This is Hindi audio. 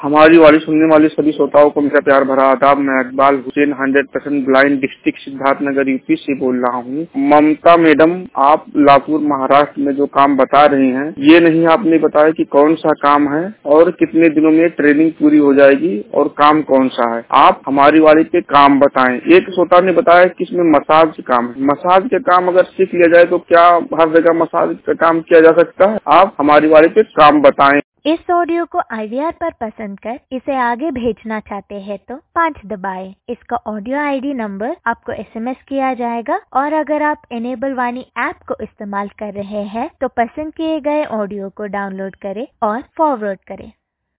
हमारी वाली सुनने वाले सभी श्रोताओं को मेरा प्यार भरा आदाब। मैं Iqbal Hussain 100% blind district Siddharthnagar UP से बोल रहा हूँ। ममता मैडम, आप लातूर महाराष्ट्र में जो काम बता रहे हैं, ये नहीं आपने बताया कि कौन सा काम है और कितने दिनों में ट्रेनिंग पूरी हो जाएगी और काम कौन सा है। आप हमारी वाली पे काम बताएं। एक श्रोता ने बताया कि इसमें मसाज काम है। मसाज के काम अगर सीख लिया जाए तो क्या हर जगह मसाज का काम किया जा सकता है? आप हमारी वाली पे काम बताएं। इस ऑडियो को IVR पर पसंद कर इसे आगे भेजना चाहते हैं तो 5 दबाएं। इसका ऑडियो ID नंबर आपको SMS किया जाएगा और अगर आप इनेबल वाणी ऐप को इस्तेमाल कर रहे हैं तो पसंद किए गए ऑडियो को डाउनलोड करें और फॉरवर्ड करें।